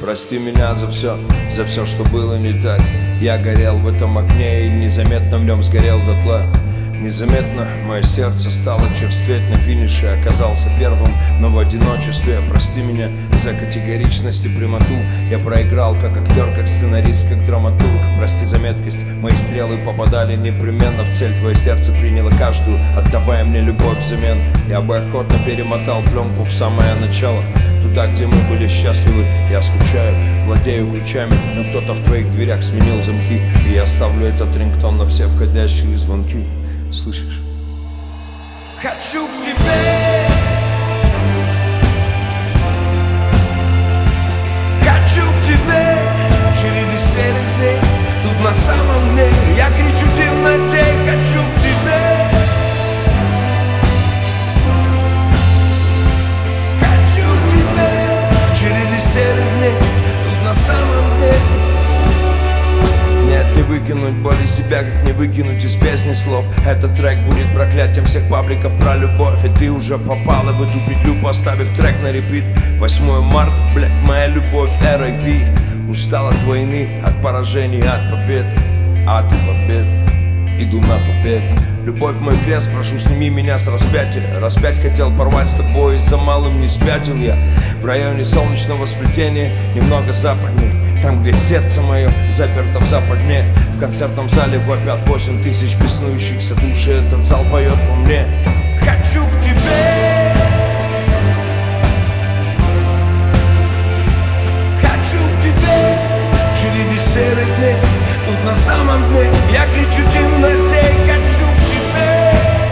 Прости меня за все, что было не так. Я горел в этом огне и незаметно в нем сгорел дотла. Незаметно мое сердце стало черстветь на финише. Оказался первым, но в одиночестве. Прости меня за категоричность и прямоту. Я проиграл как актер, как сценарист, как драматург. Прости за меткость, мои стрелы попадали непременно в цель. Твое сердце приняло каждую, отдавая мне любовь взамен. Я бы охотно перемотал пленку в самое начало, туда, где мы были счастливы. Я скучаю, владею ключами, но кто-то в твоих дверях сменил замки. И я оставлю этот рингтон на все входящие звонки. Слышишь? Хочу к тебе, хочу к тебе в череде серых дней. Тут на самом деле я кричу в темноте. Хочу к тебе, хочу к тебе в череде серых дней. Тут на самом деле нет, не выкинуть боль из себя, как не выкинуть из песни слов. Этот трек будет проклятием всех пабликов про любовь. И ты уже попала в эту петлю, поставив трек на репит. 8 марта, блядь, моя любовь, R.I.P. Устал от войны, от поражений, от побед. От побед, иду на побег. Любовь мой крест, прошу, сними меня с распятия. Распять хотел порвать с тобой, за малым не спятил я. В районе солнечного сплетения, немного западней, там, где сердце мое заперто в западне. В концертном зале вопят 8000 беснующихся душ, и этот зал поет во мне. Хочу к тебе, хочу к тебе в череде серых дней. Тут на самом дне я кричу в темноте. Хочу к тебе,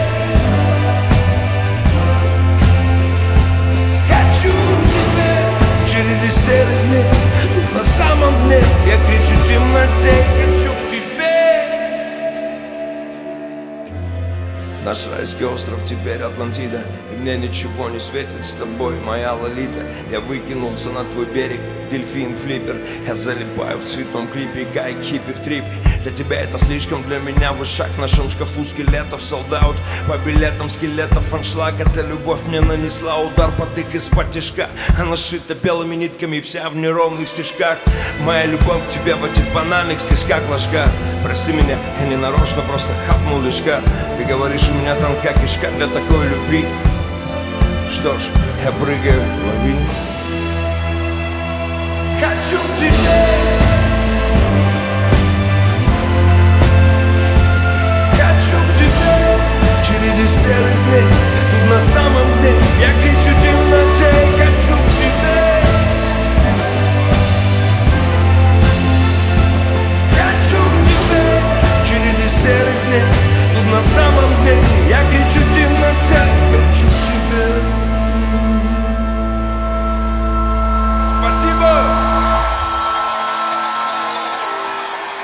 хочу к тебе в череде серых дней. Тут на самом дне я кричу в темноте. Хочу к тебе. Наш райский остров теперь Атлантида, и мне ничего не светит с тобой, моя Лолита. Я выкинулся на твой берег, дельфин-флиппер. Я залипаю в цветном клипе, как хиппи в трипе. Для тебя это слишком, для меня вышаг. В нашем шкафу скелетов, солдаут по билетам скелетов. Аншлаг, эта любовь мне нанесла удар под их из-под тишка. Она шита белыми нитками, вся в неровных стежках. Моя любовь к тебе в этих банальных стежках ложка. Прости меня, я не нарочно, просто хапнул лишка. Ты говоришь, у меня тонка кишка для такой любви. Что ж, я прыгаю, лови. Хочу к тебе.